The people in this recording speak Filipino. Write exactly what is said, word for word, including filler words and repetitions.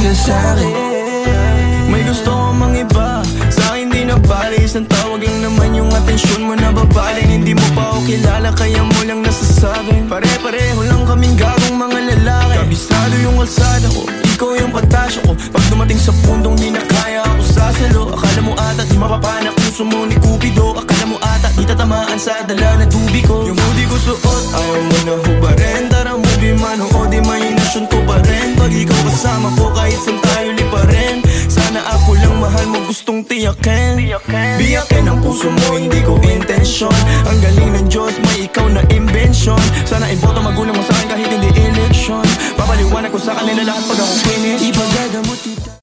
ka sa'kin. May gusto ko mang iba, sa'kin di nabali. Isang tawag lang naman yung atensyon mo na babaling. Hindi mo pa ako kilala kaya mo lang nasasabing pare-pareho lang kaming gagong mga lalaki. Kabisado yung kalsada ko, ikaw yung patasyo ko. Pag dumating sa pundong di na kaya ako sasalo. Akala mo ata di mapapanak puso mo ni Cupido. Akala mo ata di tatamaan sa dala na tubig ko. Yung hoodie ko suot, ayaw mo na hubarin. Tara movie man o di mahinasyon ko pa rin. Pag ikaw kasama ko kahit saan tayo lipa rin. Sana ako lang mahal mo gustong tiyakin. Biyakin ang puso mo hindi ko intensyon. Ang galing ng Diyos may ikaw na invention. Sana iboto magulang mo sa'kin kahit hindi eleksyon. Papaliwanag ko sa kanila lahat pag ako finish. Ipagagamot kita.